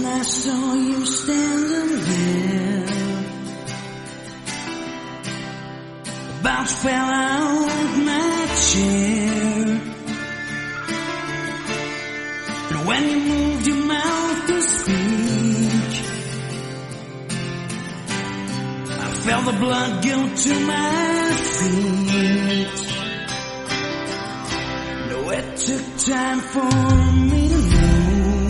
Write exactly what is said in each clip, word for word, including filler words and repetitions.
When I saw you standing there, about fell out my chair. And when you moved your mouth to speak, I felt the blood go to my feet. No, it took time for me to know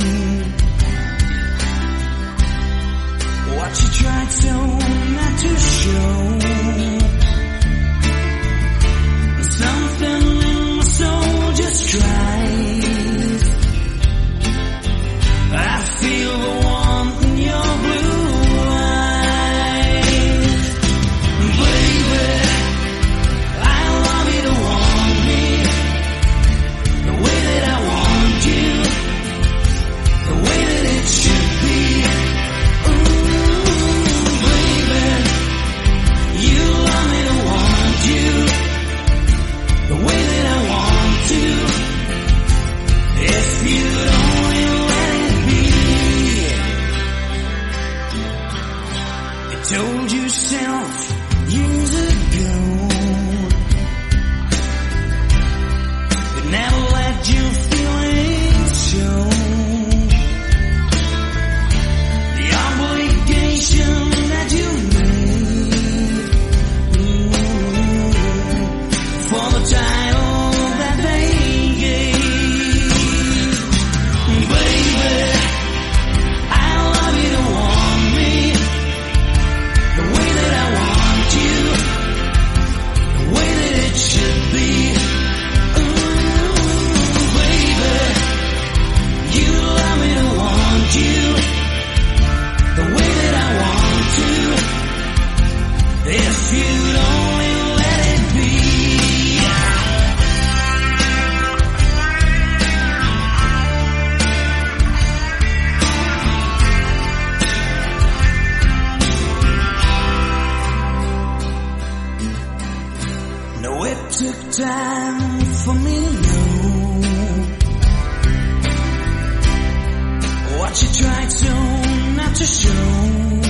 what you tried so not to show. Something in my soul just cries. I feel the warmth in your blue eyes. Baby, I love you to want me the way that I want you, the way that it should be. The way that I want to, if you'd only let it be. You told yourself years ago you'd never let your feelings show. The obligation that you made for the title that they gave. Baby, I love you to want me the way that I want you, the way that it should be. Ooh, baby, you love me to want you the way that I want to, if you'd only let it be. No, it took time for me to know what you tried so not to show.